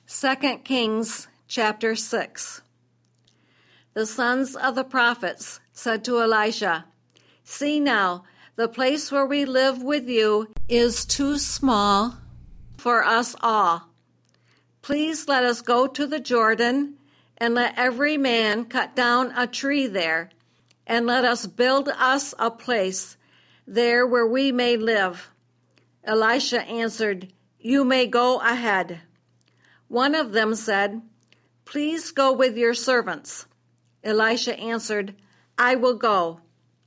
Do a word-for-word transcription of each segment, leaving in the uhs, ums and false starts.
Second Kings chapter six. The sons of the prophets said to Elisha, "See now, the place where we live with you is too small for us all. Please let us go to the Jordan, and let every man cut down a tree there, and let us build us a place there where we may live." Elisha answered, "You may go ahead." One of them said, "Please go with your servants." Elisha answered, "I will go."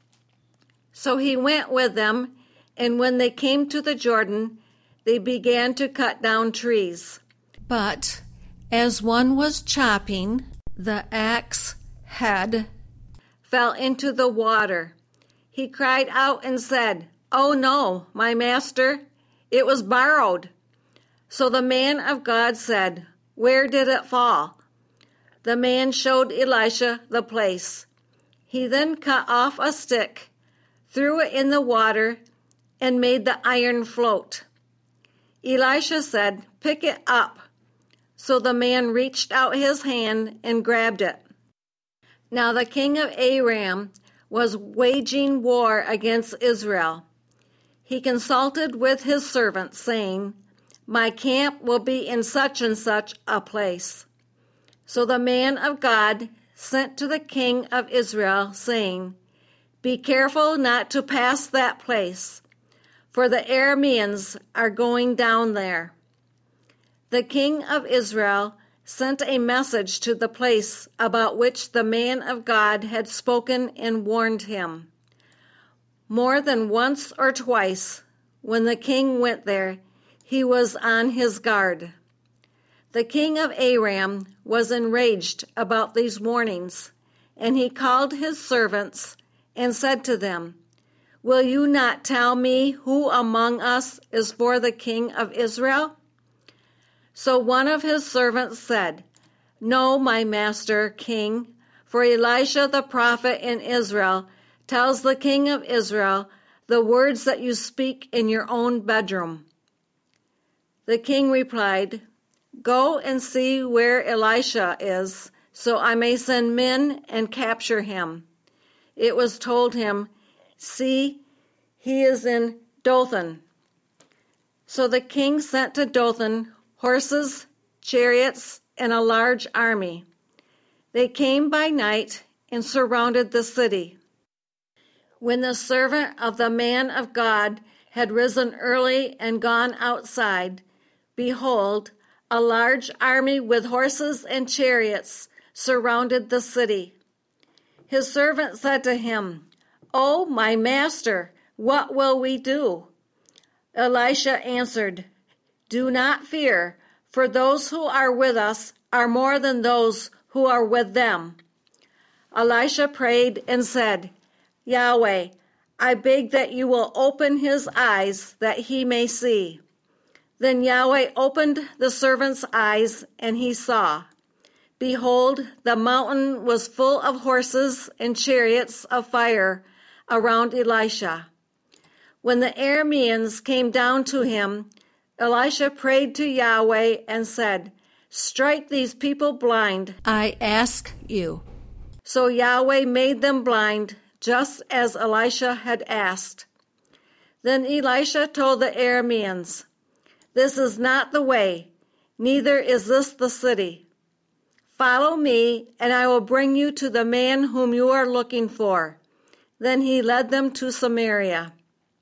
So he went with them, and when they came to the Jordan, they began to cut down trees. But as one was chopping, the axe head fell into the water. He cried out and said, "Oh no, my master, it was borrowed." So the man of God said, "Where did it fall?" The man showed Elisha the place. He then cut off a stick, threw it in the water, and made the iron float. Elisha said, "Pick it up." So the man reached out his hand and grabbed it. Now the king of Aram was waging war against Israel. He consulted with his servants, saying, "My camp will be in such and such a place." So the man of God sent to the king of Israel, saying, "Be careful not to pass that place, for the Arameans are going down there." The king of Israel sent a message to the place about which the man of God had spoken and warned him. More than once or twice, when the king went there, he was on his guard. The king of Aram was enraged about these warnings, and he called his servants and said to them, "Will you not tell me who among us is for the king of Israel?" So one of his servants said, "No, my master, king, for Elisha the prophet in Israel tells the king of Israel the words that you speak in your own bedroom." The king replied, "Go and see where Elisha is, so I may send men and capture him." It was told him, "See, he is in Dothan." So the king sent to Dothan horses, chariots, and a large army. They came by night and surrounded the city. When the servant of the man of God had risen early and gone outside, behold, a large army with horses and chariots surrounded the city. His servant said to him, "Oh, my master, what will we do?" Elisha answered, "Do not fear, for those who are with us are more than those who are with them." Elisha prayed and said, "Yahweh, I beg that you will open his eyes that he may see." Then Yahweh opened the servant's eyes, and he saw. Behold, the mountain was full of horses and chariots of fire around Elisha. When the Arameans came down to him, Elisha prayed to Yahweh and said, "Strike these people blind, I ask you." So Yahweh made them blind, just as Elisha had asked. Then Elisha told the Arameans, "This is not the way, neither is this the city. Follow me, and I will bring you to the man whom you are looking for." Then he led them to Samaria.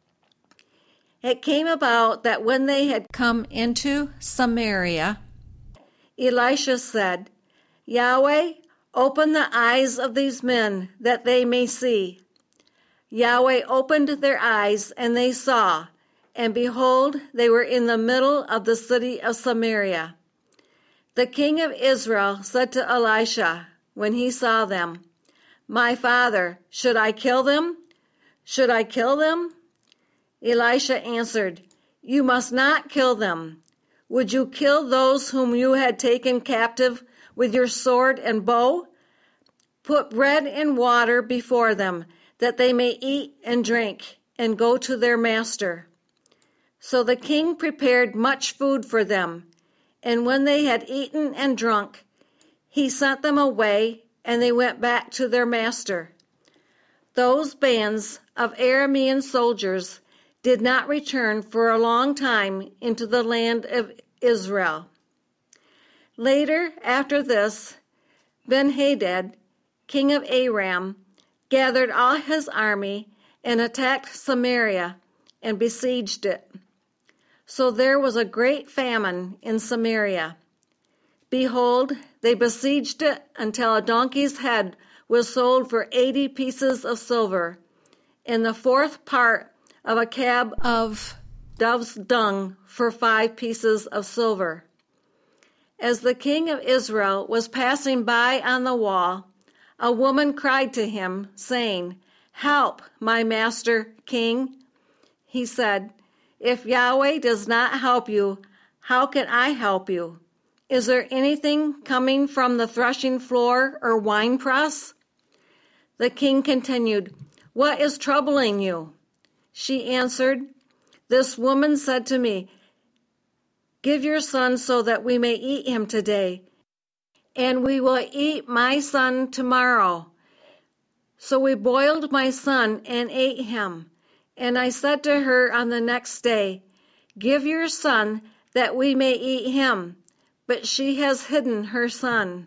It came about that when they had come into Samaria, Elisha said, "Yahweh, open the eyes of these men that they may see." Yahweh opened their eyes, and they saw, and behold, they were in the middle of the city of Samaria. The king of Israel said to Elisha when he saw them, "My father, should I kill them? Should I kill them?" Elisha answered, "You must not kill them. Would you kill those whom you had taken captive with your sword and bow? Put bread and water before them, that they may eat and drink and go to their master." So the king prepared much food for them, And when they had eaten and drunk, he sent them away, and they went back to their master. Those bands of Aramean soldiers did not return for a long time into the land of Israel. Later, after this, Ben-Hadad, king of Aram, gathered all his army and attacked Samaria and besieged it. So there was a great famine in Samaria. Behold, they besieged it until a donkey's head was sold for eighty pieces of silver, and the fourth part of a cab of dove's dung for five pieces of silver. As the king of Israel was passing by on the wall, a woman cried to him, saying, "Help, my master, king." He said, "If Yahweh does not help you, how can I help you? Is there anything coming from the threshing floor or winepress?" The king continued, "What is troubling you?" She answered, "This woman said to me, 'Give your son so that we may eat him today, and we will eat my son tomorrow.' So we boiled my son and ate him. And I said to her on the next day, 'Give your son that we may eat him.' But she has hidden her son."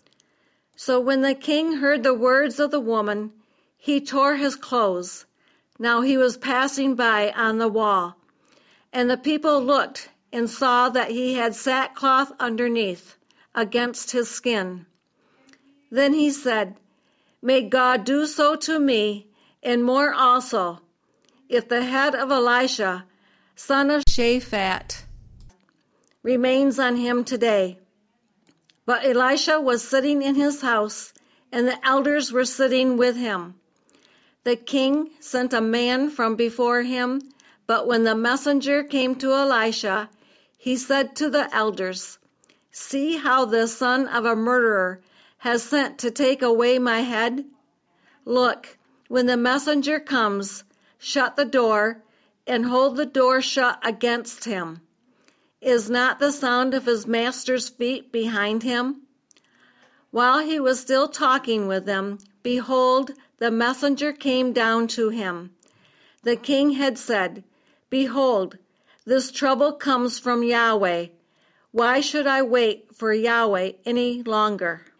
So when the king heard the words of the woman, he tore his clothes. Now he was passing by on the wall. And the people looked and saw that he had sackcloth underneath, against his skin. Then he said, "May God do so to me, and more also, if the head of Elisha, son of Shaphat, remains on him today." But Elisha was sitting in his house, and the elders were sitting with him. The king sent a man from before him, but when the messenger came to Elisha, he said to the elders, "See how the son of a murderer has sent to take away my head? Look, when the messenger comes, shut the door and hold the door shut against him. Is not the sound of his master's feet behind him?" While he was still talking with them, behold, the messenger came down to him. The king had said, "Behold, this trouble comes from Yahweh. Why should I wait for Yahweh any longer?"